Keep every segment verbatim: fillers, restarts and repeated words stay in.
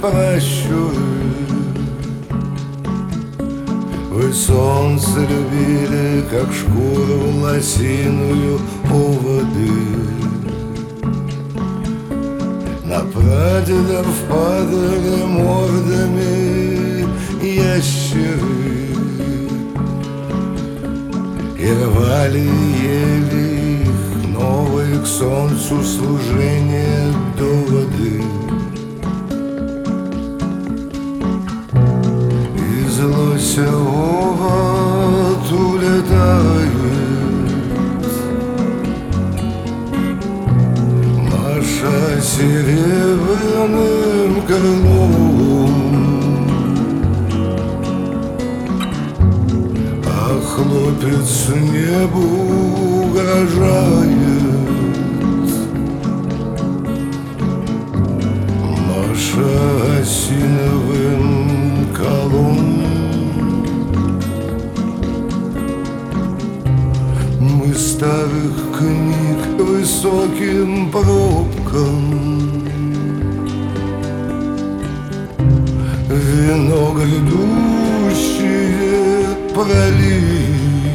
прощу. Вы солнце любили, как шкуру лосиную у воды. На прадедов падали мордами ящеры и рвали и ели их новые к солнцу служения доводы. Из лосевого улетает Маша серебряным крылом, а хлопец небу угрожает. Маша осиновым колом. Мы старых книг высоким пробкам вино грядущее пролив,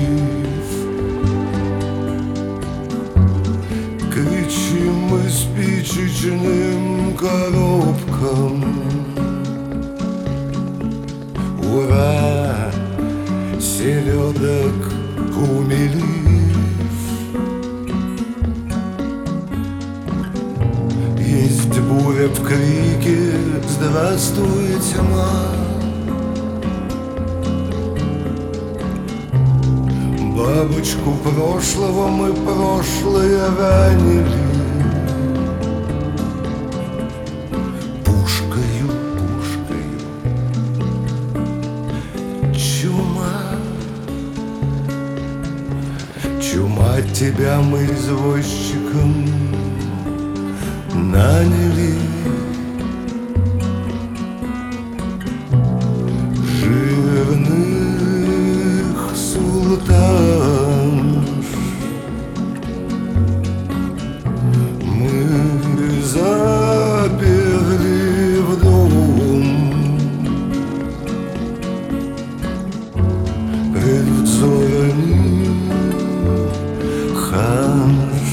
кричим мы спичечным коробкам: ура, селедок умели. Есть буря в крике: здравствуй, тьма. Бабочку прошлого мы прошлое ранили пушкою, пушкою. Чума, чума, тебя мы извозчиком наняли. Жирных султанш мы заперли в дом. Пред взорами ханш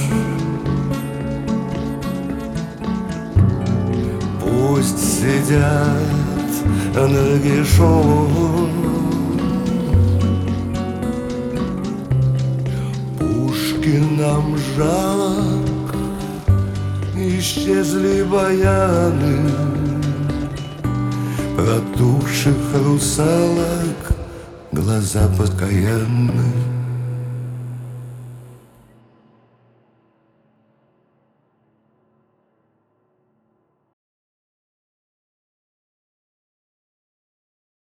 пусть сидят нагишом. Пушкинам жалок, исчезли баяны протухших русалок, глаза покаянны.